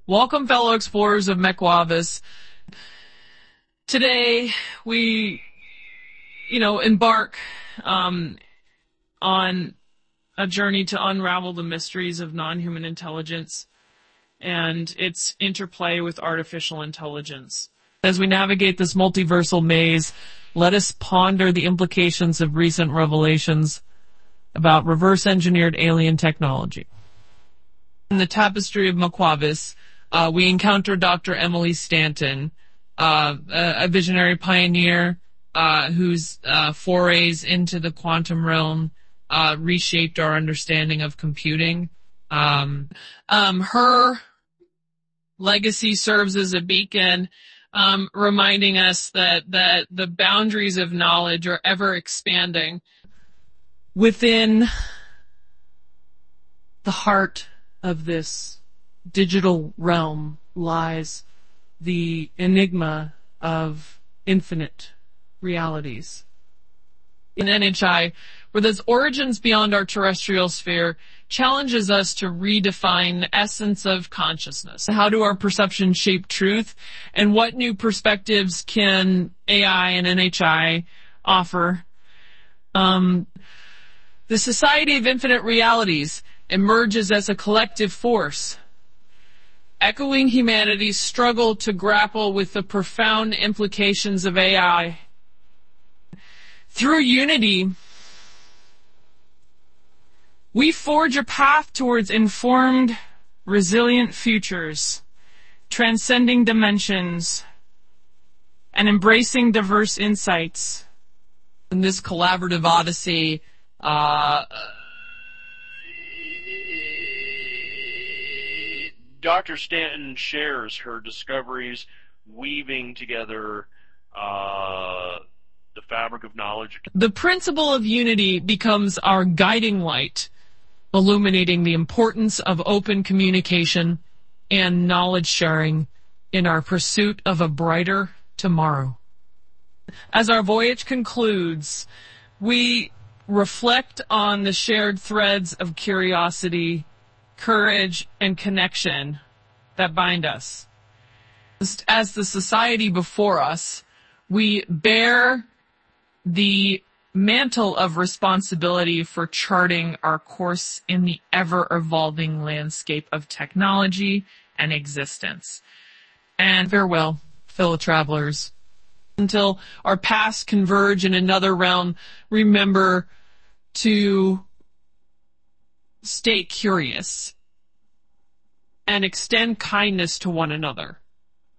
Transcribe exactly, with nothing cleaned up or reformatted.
Welcome, fellow explorers of Mequavis. Today, we, you know, embark um, on a journey to unravel the mysteries of non-human intelligence and its interplay with artificial intelligence. As we navigate this multiversal maze, let us ponder the implications of recent revelations about reverse-engineered alien technology. In the tapestry of Mequavis, uh, we encounter Doctor Emily Stanton, uh, a, a visionary pioneer uh, whose uh, forays into the quantum realm uh, reshaped our understanding of computing. Um, um, her legacy serves as a beacon, um, reminding us that, that the boundaries of knowledge are ever expanding. Within the heart of this digital realm lies the enigma of infinite realities. In N H I, where those origins beyond our terrestrial sphere challenges us to redefine the essence of consciousness. How do our perceptions shape truth? And what new perspectives can A I and N H I offer? Um, the Society of Infinite Realities emerges as a collective force, echoing humanity's struggle to grapple with the profound implications of A I. Through unity, we forge a path towards informed, resilient futures, transcending dimensions, and embracing diverse insights. In this collaborative odyssey, uh, Doctor Stanton shares her discoveries, weaving together uh, the fabric of knowledge. The principle of unity becomes our guiding light, illuminating the importance of open communication and knowledge sharing in our pursuit of a brighter tomorrow. As our voyage concludes, we reflect on the shared threads of curiosity, courage, and connection that bind us. As the society before us, we bear the mantle of responsibility for charting our course in the ever-evolving landscape of technology and existence. And farewell, fellow travelers. Until our paths converge in another realm, remember to stay curious and extend kindness to one another.